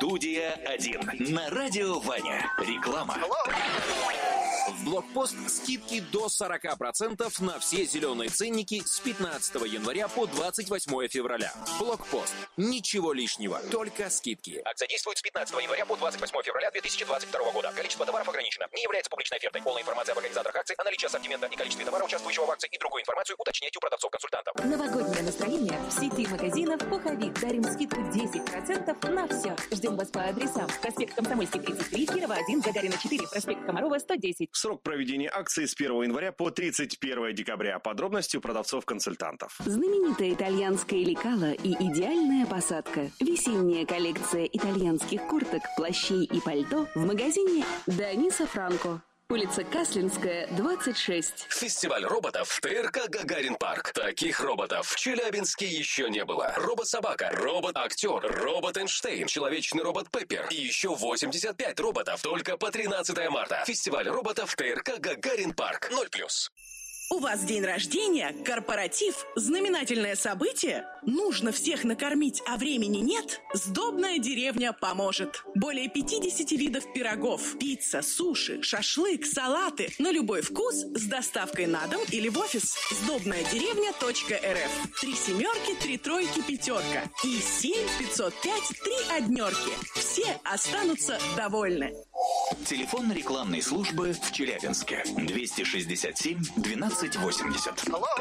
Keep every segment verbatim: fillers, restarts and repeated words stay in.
Студия один. На радио Ваня. Реклама. В Блокпост скидки до сорок процентов на все зеленые ценники с пятнадцатого января по двадцать восьмое февраля. Блокпост. Ничего лишнего, только скидки. Акция действует с пятнадцатого января по двадцать восьмое февраля две тысячи двадцать второго года. Количество товаров ограничено. Не является публичной офертой. Полная информация об организаторах акций, о наличии ассортимента и количестве товара, участвующего в акции, и другую информацию уточняйте у продавцов-консультантов. Новогоднее настроение в сети магазинов «Пуховик». Дарим скидку десять процентов на все. Ждем вас по адресам: проспект Комсомольский, тридцать три, Кирова один, Гагарина четыре, проспект Комарова, сто десять. Срок проведения акции с первого января по тридцать первое декабря. Подробности у продавцов-консультантов. Знаменитая итальянская лекала и идеальная посадка. Весенняя коллекция итальянских курток, плащей и пальто в магазине Даниса Франко. Улица Каслинская, двадцать шесть. Фестиваль роботов ТРК «Гагарин Парк». Таких роботов в Челябинске еще не было. Робот-собака, робот-актер, робот-Эйнштейн, человечный робот Пеппер и еще восемьдесят пять роботов только по тринадцатое марта. Фестиваль роботов ТРК «Гагарин Парк». ноль плюс. У вас день рождения, корпоратив, знаменательное событие? Нужно всех накормить, а времени нет? Сдобная деревня поможет. Более пятьдесят видов пирогов, пицца, суши, шашлык, салаты на любой вкус с доставкой на дом или в офис. сдобная деревня точка эр эф. Три семерки, три тройки, пятерка. И семь пятьсот пять, три однерки. Все останутся довольны. Телефон рекламной службы в Челябинске. двести шестьдесят семь двенадцать восемьдесят.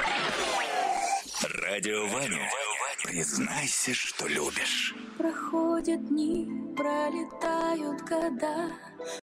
Радио Ваня. Признайся, что любишь. Проходят дни, пролетают года.